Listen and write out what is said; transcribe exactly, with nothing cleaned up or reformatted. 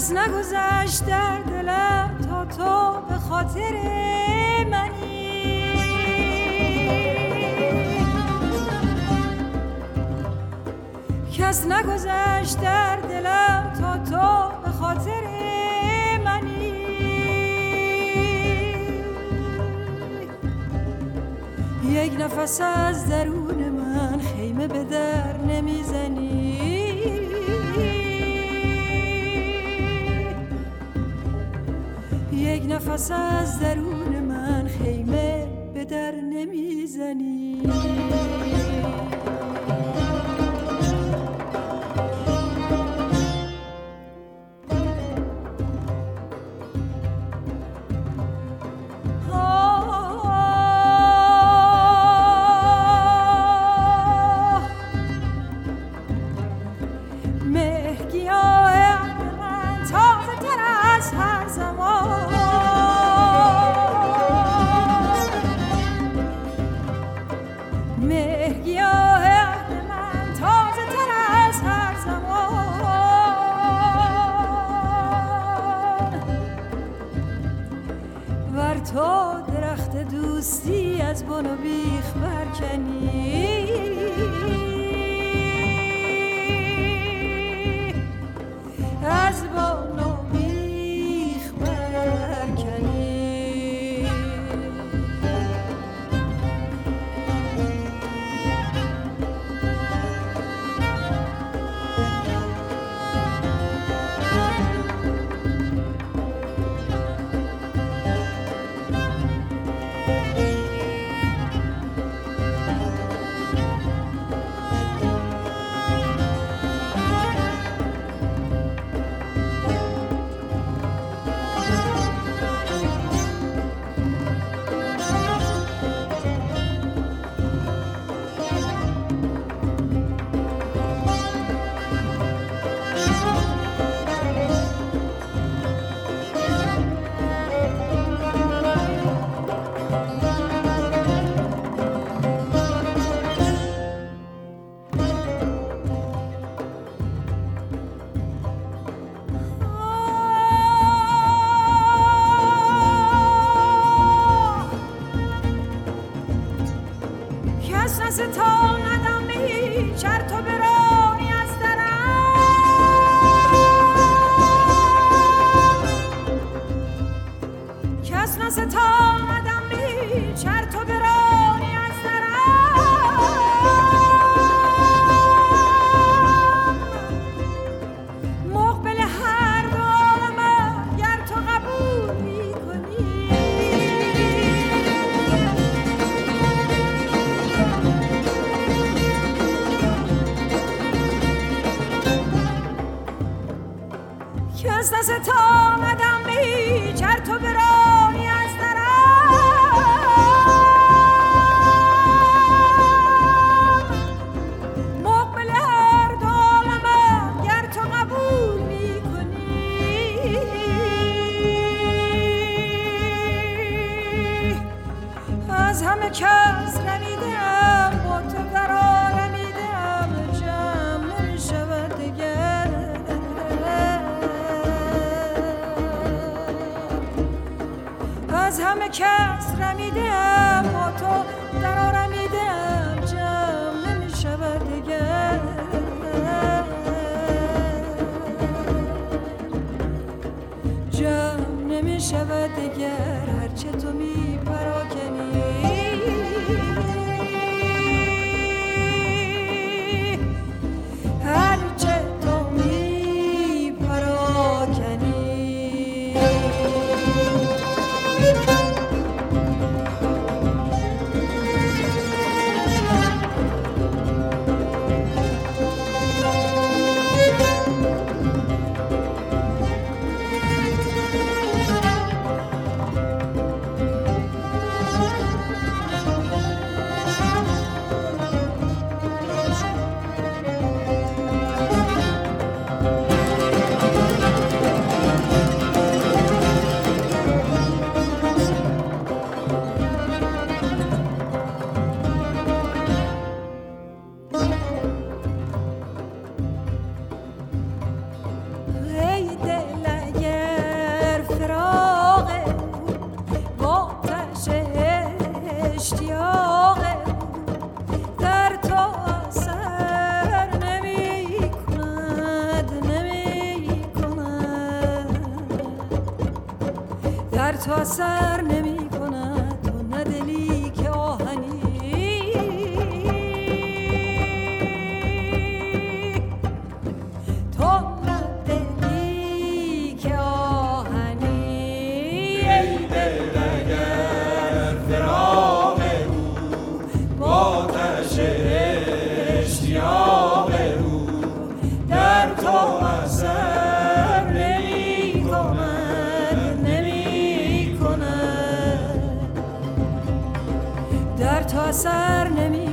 کس نگذشت در دلم تا تو به خاطر منی. کس نگذشت در دلم تا تو به خاطر منی. یک نفس از درون من خیمه به در نمیزنی. یک نفس از درون من خیمه به در نمیزنی. دوستی از بن و بیخ برکنی. از بن و بیخ برکنی. اشتیاق در تو اثر نمی کند نمی کند در تو اثر نمی کند تو ندلی که آهنی اثر نمی